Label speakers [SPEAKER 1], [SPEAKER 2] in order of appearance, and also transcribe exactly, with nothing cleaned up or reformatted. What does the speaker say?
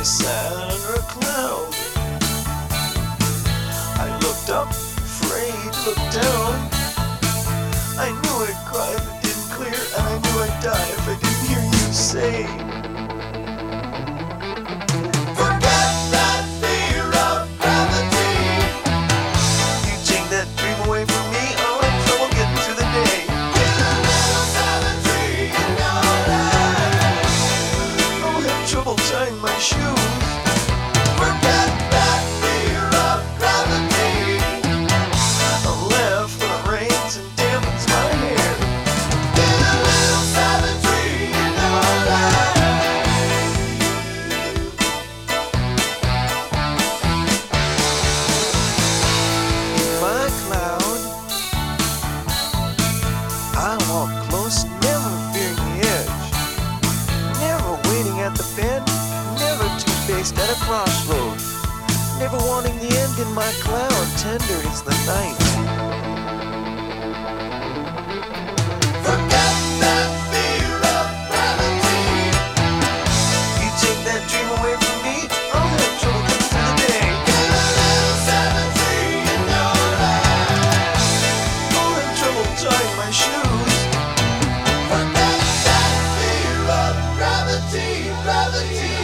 [SPEAKER 1] I sat under a cloud. I looked up, afraid, looked down. I knew I'd cry if it didn't clear, and I knew I'd die if I didn't hear you say, forget that fear of gravity. You take that dream away from me, I'll have trouble getting through the day. Get a little savagery in your life. I'll have trouble tying my shoes. Forget that fear of gravity. I'll laugh when it rains and dampens my hair. Get a little savagery in your life. In my cloud, I walk close, never fearing the edge, never waiting at the bend, never two-faced at a crossroad, never wanting the end in my cloud, tender is the night. Forget that fear of gravity. You take that dream away from me, I'll have trouble getting through the day. Get a little savagery in your life. I'll have trouble tying my shoes. Forget that fear of gravity, gravity.